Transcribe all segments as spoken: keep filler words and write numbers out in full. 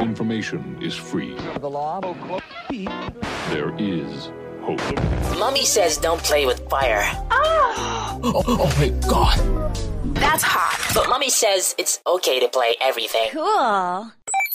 information is free, The law. there is hope. Mommy says don't play with fire. Oh, oh my God. That's hot. But Mommy says it's okay to play everything. Cool.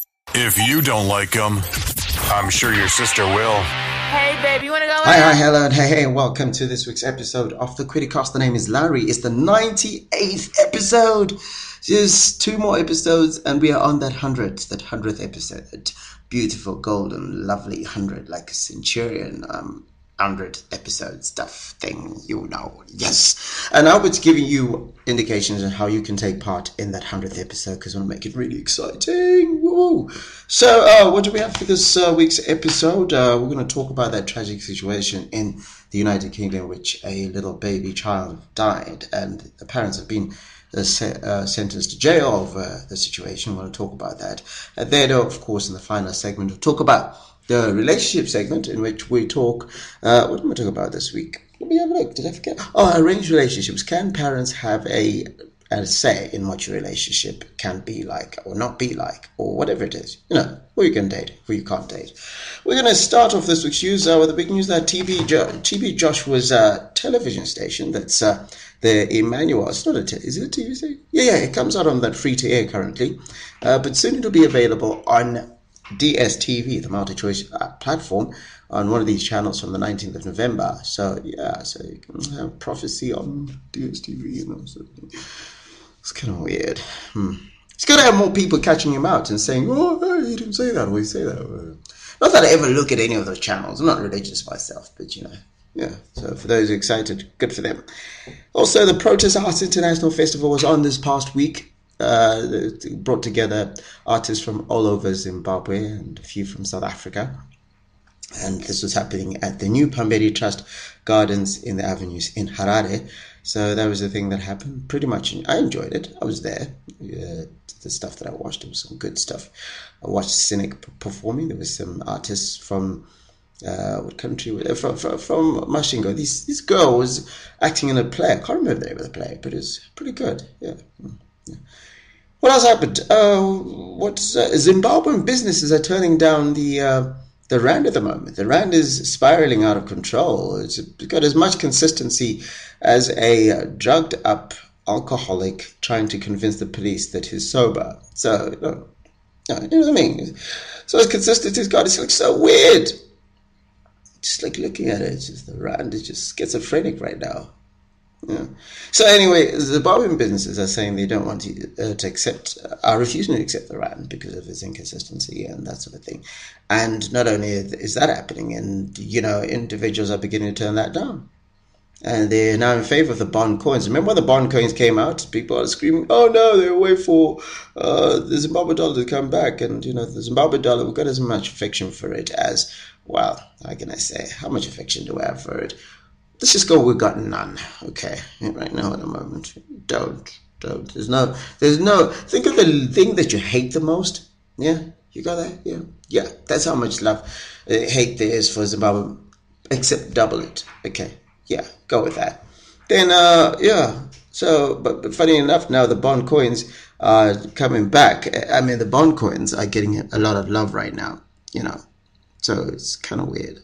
If you don't like them, I'm sure your sister will. Hey, babe, you want to go Hi, in? hi, hello, and hey, hey, welcome to this week's episode of the Criticast. The name is Larry. It's the ninety-eighth episode. Just two more episodes, and we are on that hundredth, that hundredth episode. That beautiful, golden, lovely hundred, like a centurion, um, hundred episode stuff thing, you know. Yes. And I was giving you indications on how you can take part in that hundredth episode because I want to make it really exciting. Woo! So, uh, what do we have for this uh, week's episode? Uh, we're going to talk about that tragic situation in the United Kingdom, in which a little baby child died, and the parents have been uh, se- uh, sentenced to jail over the situation. We want to talk about that. And then, of course, in the final segment, we'll talk about the relationship segment, in which we talk, uh, what am I talking about this week? Let me have a look. Did I forget? Oh, arranged relationships. Can parents have a, a say in what your relationship can be like or not be like, or whatever it is? You know, who you can date, who you can't date. We're going to start off this week's news uh, with the big news that T B jo- T B Joshua's uh, television station, that's uh, the Emmanuel. It's not a te- is it a T V station? Yeah, yeah, it comes out on that free to air currently, uh, but soon it'll be available on D S T V, the multi-choice uh, platform, on one of these channels from the nineteenth of November. So, yeah, so you can have prophecy on D S T V, you know. So it's kind of weird. Hmm. It's got to have more people catching him out and saying, oh, hey, you didn't say that, or you say that. Not that I ever look at any of those channels. I'm not religious myself, but, you know. Yeah, so for those excited, good for them. Also, the Protest Arts International Festival was on this past week. Uh, brought together artists from all over Zimbabwe and a few from South Africa. And this was happening at the New Pamberi Trust Gardens in the Avenues in Harare. So that was the thing that happened. Pretty much, I enjoyed it. I was there. Uh, the stuff that I watched, it was some good stuff. I watched Cynic performing. There was some artists from Uh, what country? From from, from Mashingo. This this girl was acting in a play. I can't remember the name of the play, but it's pretty good. Yeah. yeah. What else happened? Uh, what's uh, Zimbabwean businesses are turning down the uh, the rand at the moment. The rand is spiraling out of control. It's got as much consistency as a uh, drugged up alcoholic trying to convince the police that he's sober. So you know, you know what I mean. So as consistency has got, it looks so weird. Just like looking at it, it's just the rand is just schizophrenic right now. Yeah. So anyway, Zimbabwean businesses are saying they don't want to, uh, to accept, uh, are refusing to accept the rand because of its inconsistency and that sort of thing. And not only is that happening, and you know, individuals are beginning to turn that down. And they're now in favor of the bond coins. Remember when the bond coins came out? People are screaming, oh no, they're waiting for uh, the Zimbabwe dollar to come back. And, you know, the Zimbabwe dollar, we've got as much affection for it as, well, how can I say, how much affection do we have for it? Let's just go, we've got none. Okay, right now at the moment. Don't, don't. There's no, there's no, think of the thing that you hate the most. Yeah, you got that? Yeah, yeah, that's how much love, uh, hate there is for Zimbabwe, except double it. Okay. Yeah, go with that. Then, uh, yeah. So, but, but funny enough, now the bond coins are coming back. I mean, the bond coins are getting a lot of love right now, you know. So it's kind of weird.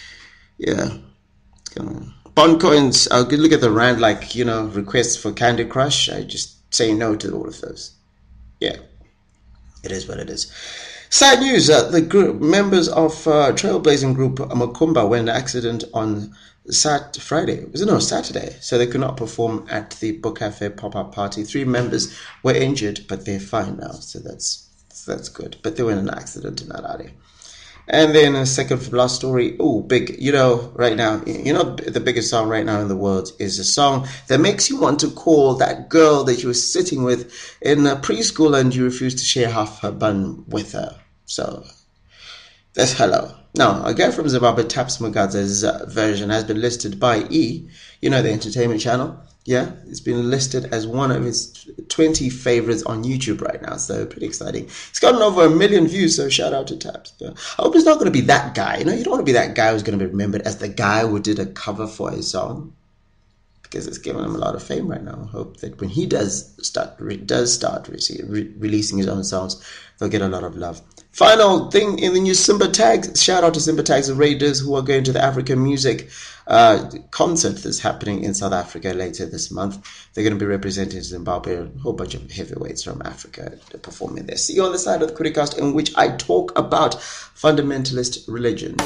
Yeah. Kinda. Bond coins, I could look at the rand like, you know, requests for Candy Crush. I just say no to all of those. Yeah. It is what it is. Sad news, uh, the group, members of uh, trailblazing group Makumba were in an accident on Sat Friday. Was it no Saturday? So they could not perform at the Book Cafe pop-up party. Three members were injured, but they're fine now. So that's that's good. But they were in an accident in Harare. And then a second from last story. Oh, big, you know, right now, you know, the biggest song right now in the world is a song that makes you want to call that girl that you were sitting with in a preschool and you refused to share half her bun with her. So that's Hello. Now, a guy from Zimbabwe, Taps Mugadza's uh, version has been listed by E, you know, the entertainment channel. Yeah, it's been listed as one of his twenty favorites on YouTube right now, so pretty exciting. It's gotten over a million views, so shout out to Taps. Yeah. I hope he's not going to be that guy. You know, you don't want to be that guy who's going to be remembered as the guy who did a cover for a song. because it's given him a lot of fame right now. I hope that when he does start re- does start re- re- releasing his own songs, they'll get a lot of love. Final thing in the news, Simba Tags. Shout out to Simba Tags, the Raiders, who are going to the African Music uh, concert that's happening in South Africa later this month. They're going to be representing Zimbabwe, a whole bunch of heavyweights from Africa performing there. See you on the side of the Criticast, in which I talk about fundamentalist religion.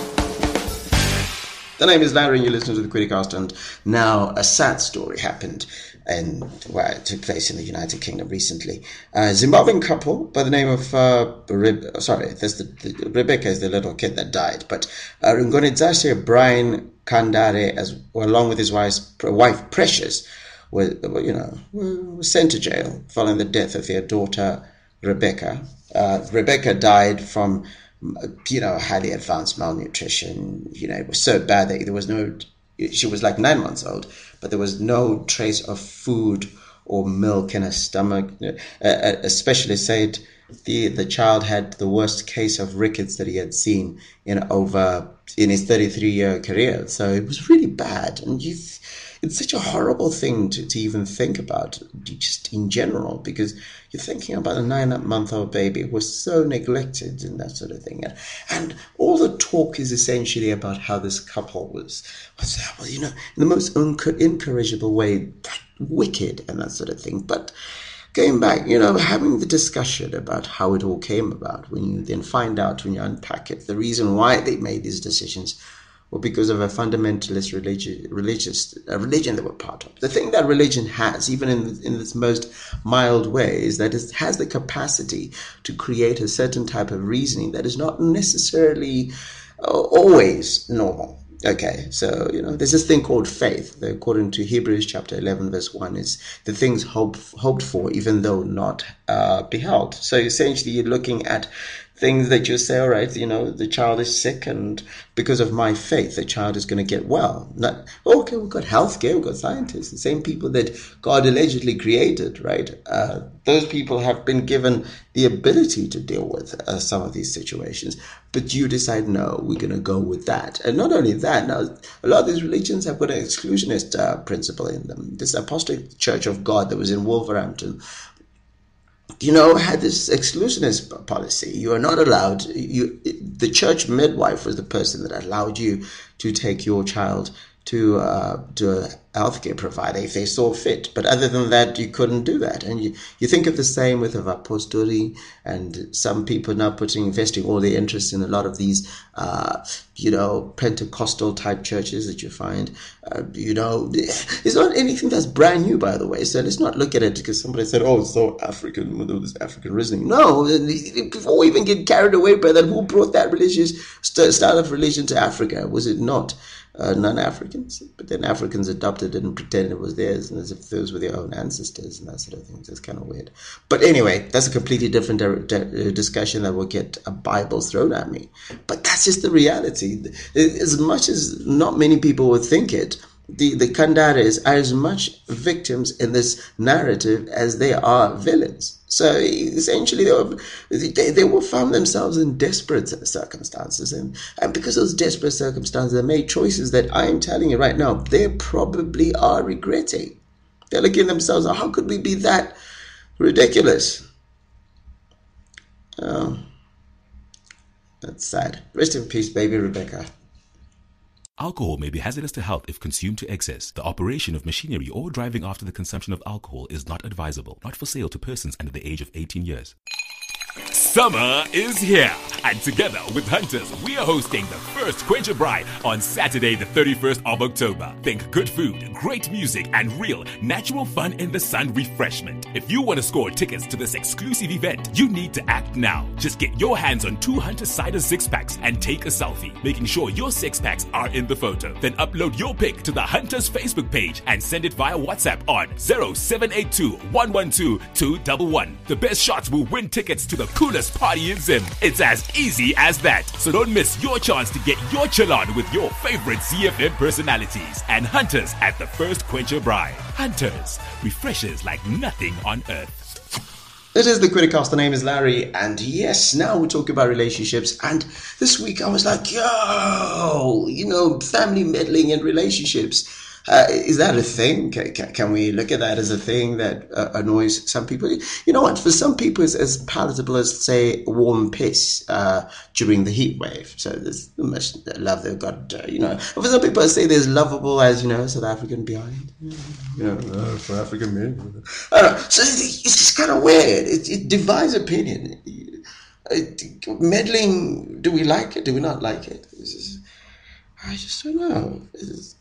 The name is Larry and you're listening to the Criticast, and now a sad story happened and well, it took place in the United Kingdom recently. A Zimbabwean couple by the name of uh, Re- sorry, this the, the, Rebecca is the little kid that died, but uh, Ngonedzashe Brian Kandare, as well, along with his wife's wife Precious, were you know were sent to jail following the death of their daughter Rebecca. Uh, Rebecca died from you know highly advanced malnutrition. You know it was so bad that there was no. She was like nine months old, but there was no trace of food or milk in her stomach. A, a specialist said the the child had the worst case of rickets that he had seen in over in his thirty-three year career. So it was really bad, and you, it's such a horrible thing to, to even think about, just in general, because you're thinking about a nine-month-old baby who was so neglected and that sort of thing. And, and all the talk is essentially about how this couple was, was well, you know, in the most unco- incorrigible way, wicked and that sort of thing. But going back, you know, having the discussion about how it all came about, when you then find out, when you unpack it, the reason why they made these decisions or because of a fundamentalist religious, religious uh, religion they were part of. The thing that religion has, even in in its most mild way, is that it has the capacity to create a certain type of reasoning that is not necessarily uh, always normal. Okay, so, you know, there's this thing called faith. According to Hebrews chapter eleven, verse one, is the things hope, hoped for, even though not uh, beheld. So essentially, you're looking at things that you say, all right, you know, the child is sick, and because of my faith, the child is going to get well. Not, okay, we've got healthcare, we've got scientists, the same people that God allegedly created, right? Uh, those people have been given the ability to deal with uh, some of these situations, but you decide, no, we're going to go with that. And not only that, now, a lot of these religions have got an exclusionist uh, principle in them. This Apostolic Church of God that was in Wolverhampton, you know, had this exclusionist policy. You are not allowed, you, the church midwife was the person that allowed you to take your child to, uh, to a healthcare provider if they saw fit. But other than that, you couldn't do that. And you, you think of the same with Apostoli, and some people now putting, investing all their interest in a lot of these, uh, you know, Pentecostal type churches that you find. Uh, you know, it's not anything that's brand new, by the way. So let's not look at it because somebody said, oh, it's so African, with all this African reasoning. No, before we even get carried away by that, who brought that religious style of religion to Africa? Was it not Uh, non-Africans? But then Africans adopted it and pretended it was theirs, and as if those were their own ancestors and that sort of thing. So it's kind of weird. But anyway, that's a completely different de- de- discussion that will get a Bible thrown at me. But that's just the reality. As much as not many people would think it, the, the Kandares are as much victims in this narrative as they are villains. So essentially, they, were, they, they will find themselves in desperate circumstances. And, and because of those desperate circumstances, they made choices that I am telling you right now, they probably are regretting. They're looking at themselves, how could we be that ridiculous? Oh, that's sad. Rest in peace, baby Rebecca. Alcohol may be hazardous to health if consumed to excess. The operation of machinery or driving after the consumption of alcohol is not advisable. Not for sale to persons under the age of eighteen years. Summer is here, and together with Hunters, we are hosting the first Quencher Braai on Saturday the thirty-first of October. Think good food, great music, and real natural fun in the sun refreshment. If you want to score tickets to this exclusive event, you need to act now. Just get your hands on two Hunter Cider six-packs and take a selfie, making sure your six-packs are in the photo. Then upload your pic to the Hunters Facebook page and send it via WhatsApp on zero seven eight two, one one two, two one one. The best shots will win tickets to the coolest party in Zim. It's as easy as that. So don't miss your chance to get your chill on with your favorite Z F M personalities and Hunters at the first Quencher Braai. Hunters, refreshes like nothing on earth. It is the Criticast. The name is Larry, and yes, now we're talking about relationships. And this week I was like, yo, you know, family meddling in relationships. Uh, is that a thing? Can, can, can we look at that as a thing that uh, annoys some people? You know what? For some people, it's as palatable as, say, warm piss uh, during the heat wave. So there's much love they've got, uh, you know. For some people, I say there's lovable as, you know, South African behind. You know, uh, for African men. I don't know. So it's, it's just kind of weird. It, it divides opinion. It, meddling, do we like it? Do we not like it? It's just, I just don't know. It's,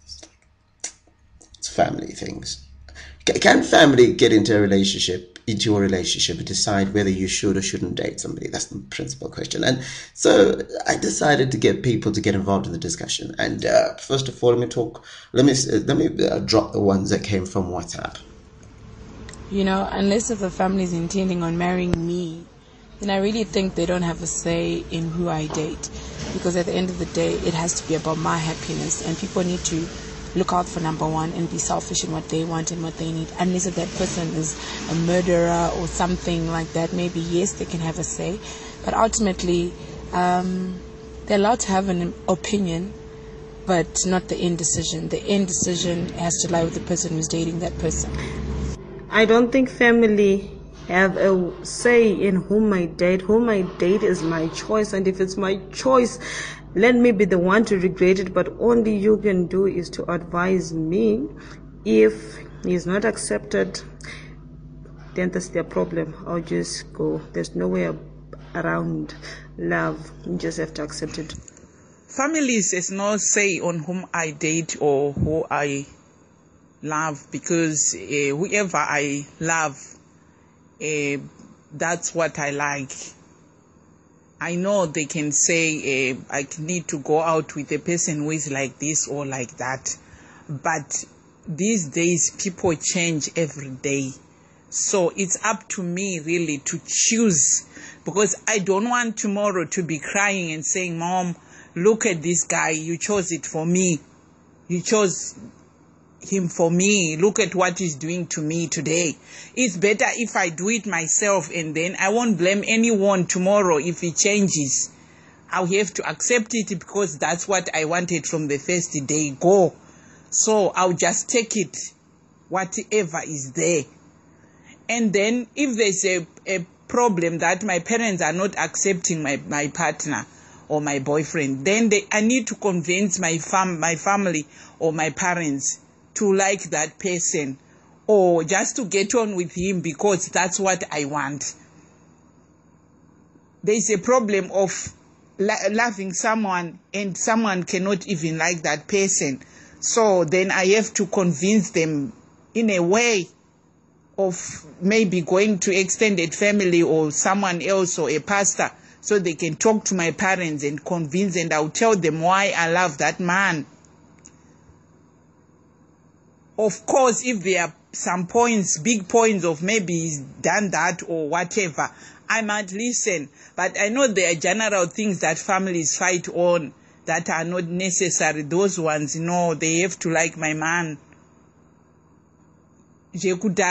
it's family things. Can family get into a relationship, into a relationship, and decide whether you should or shouldn't date somebody? That's the principal question. And so I decided to get people to get involved in the discussion. And uh, first of all, let me talk. Let me let me uh, drop the ones that came from WhatsApp. You know, unless if the family is intending on marrying me, then I really think they don't have a say in who I date, because at the end of the day, it has to be about my happiness, and people need to look out for number one and be selfish in what they want and what they need. Unless if that person is a murderer or something like that, maybe yes, they can have a say, but ultimately um, they're allowed to have an opinion, but not the end decision. The end decision has to lie with the person who's dating that person. I don't think family have a say in whom I date. Whom I date is my choice, and if it's my choice, let me be the one to regret it, but only you can do is to advise me. If he's not accepted, then that's their problem. I'll just go. There's no way around love. You just have to accept it. Families has no say on whom I date or who I love, because uh, whoever I love, Uh, that's what I like. I know they can say uh, I need to go out with a person who is like this or like that, but these days people change every day, so it's up to me really to choose, because I don't want tomorrow to be crying and saying, Mom, look at this guy, you chose it for me, you chose him for me, look at what he's doing to me today. It's better if I do it myself, and then I won't blame anyone tomorrow if he changes. I'll have to accept it, because that's what I wanted from the first day go. So I'll just take it, whatever is there. And then if there's a, a problem that my parents are not accepting my, my partner or my boyfriend, then they, I need to convince my fam, my family or my parents to like that person, or just to get on with him because that's what I want. There's a problem of lo- loving someone and someone cannot even like that person. So then I have to convince them in a way of maybe going to extended family or someone else or a pastor, so they can talk to my parents and convince, and I'll tell them why I love that man. Of course, if there are some points, big points of maybe he's done that or whatever, I might listen. But I know there are general things that families fight on that are not necessary. Those ones, no, they have to like my man. It's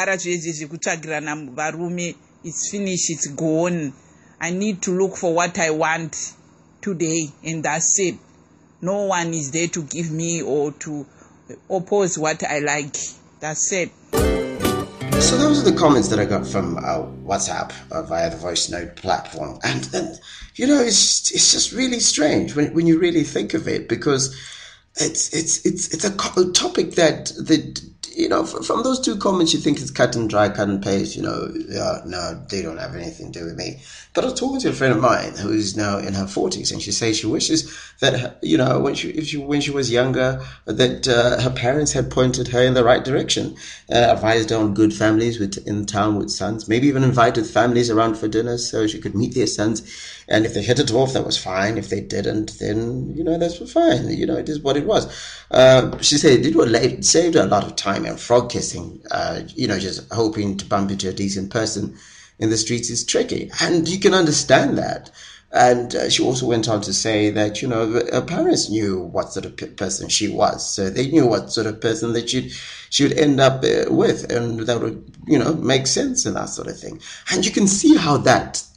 finished, it's gone. I need to look for what I want today, and that's it. No one is there to give me or to oppose what I like. That's it. So those are the comments that I got from uh, WhatsApp uh, via the voice note platform, and, and you know, it's it's just really strange when when you really think of it, because it's it's it's it's a topic that the you know, from those two comments you think it's cut and dry, cut and paste. You know, yeah, no, they don't have anything to do with me. But I was talking to a friend of mine who's now in her forties, and she says she wishes that, you know, when she, if she when she was younger, that uh, her parents had pointed her in the right direction, uh, advised her on good families with in town with sons, maybe even invited families around for dinner so she could meet their sons. And if they hit it off, that was fine. If they didn't, then, you know, that's fine. You know, it is what it was. Uh, she said it would saved her a lot of time, and frog kissing, uh, you know, just hoping to bump into a decent person in the streets is tricky. And you can understand that. And uh, she also went on to say that, you know, her parents knew what sort of p- person she was. So they knew what sort of person that she'd, she would end up uh, with. And that would, you know, make sense and that sort of thing. And you can see how that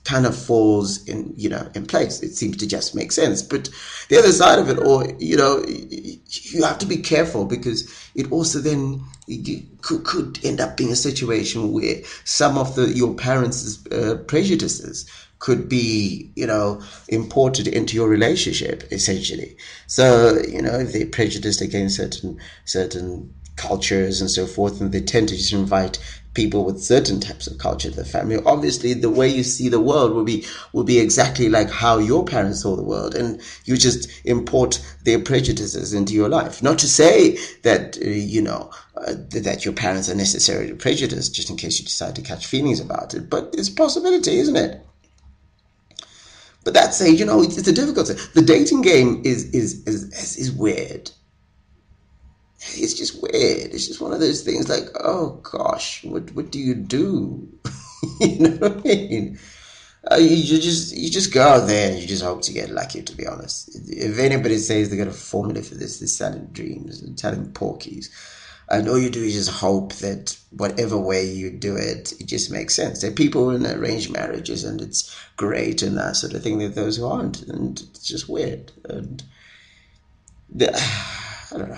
kind of falls in, you know, in place. It seems to just make sense. But the other side of it, or, you know, you have to be careful, because it also then could, could end up being a situation where some of the your parents' uh, prejudices could be, you know, imported into your relationship, essentially. So, you know, if they're prejudiced against certain certain cultures and so forth, and they tend to just invite people with certain types of culture to the family, obviously the way you see the world will be will be exactly like how your parents saw the world, and you just import their prejudices into your life. Not to say that uh, you know uh, that your parents are necessarily prejudiced, just in case you decide to catch feelings about it, but it's a possibility, isn't it? But that's a, you know, it's, it's a difficult thing. The dating game is is is is, is weird. It's just weird. It's just one of those things like, oh gosh, what what do you do? You know what I mean? Uh, you, you just you just go out there and you just hope to get lucky, to be honest. If anybody says they got a formula for this, they're selling dreams and telling porkies. And all you do is just hope that whatever way you do it, it just makes sense. There are people in arranged marriages and it's great and that sort of thing. There are those who aren't, and it's just weird. And the, I don't know.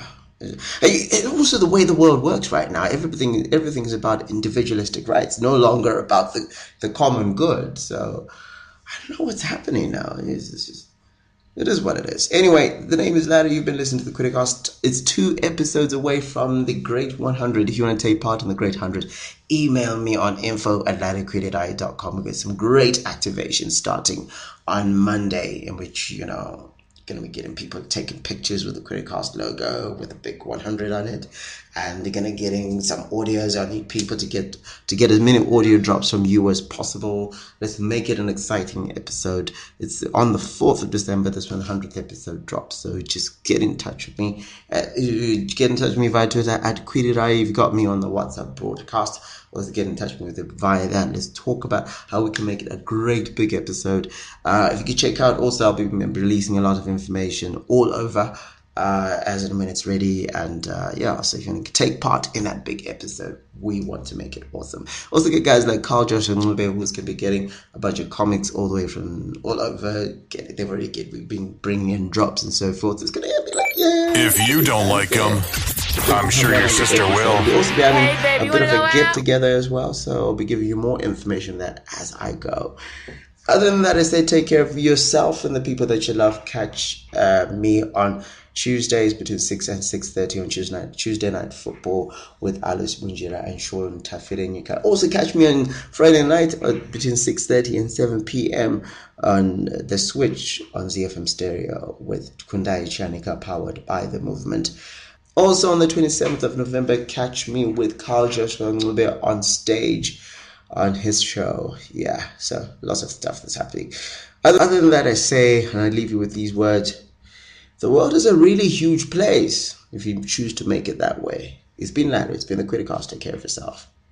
And also the way the world works right now, everything everything is about individualistic rights, no longer about the, the common good. So I don't know what's happening now. It's, it's just, it is what it is. Anyway, the name is Larry. You've been listening to the Criticast. It's two episodes away from the Great one hundred. If you want to take part in the Great one hundred, email me on info at larry quididai dot com. We've got some great activations starting on Monday, in which, you know, going to be getting people taking pictures with the Criticast logo with a big one hundred on it, and they're going to be getting some audios. I need people to get to get as many audio drops from you as possible. Let's make it an exciting episode. It's on the fourth of December. This one, the hundredth episode drops. So just get in touch with me. Uh, get in touch with me via Twitter at Quididai. You've got me on the WhatsApp broadcast. Also get in touch with me via that. Let's talk about how we can make it a great big episode. Uh, if you could check out, also I'll be releasing a lot of information all over uh, as and when it's ready. And uh, yeah, so if you want to take part in that big episode, we want to make it awesome. Also get guys like Carl Josh and Ngube, who's going to be getting a bunch of comics all the way from all over. Get, they've already get, we've been bringing in drops and so forth. It's going to be like, yeah. If you don't like them, I'm sure your sister will. We'll also be having hey, baby, a bit of a get together as well, so I'll be giving you more information on that as I go. Other than that, I say take care of yourself and the people that you love. Catch uh, me on Tuesdays between six and six thirty on Tuesday night, Tuesday night football with Alice Bunjira and Sean Tafire. You can also catch me on Friday night between six thirty and seven p.m. on The Switch on Z F M Stereo with Kundai Chanika, powered by The Movement. Also on the twenty-seventh of November, catch me with Carl Joshua Ngube on stage on his show. Yeah, so lots of stuff that's happening. Other, other than that, I say, and I leave you with these words, the world is a really huge place if you choose to make it that way. It's been Larry, it's been the Criticast. Take care of yourself.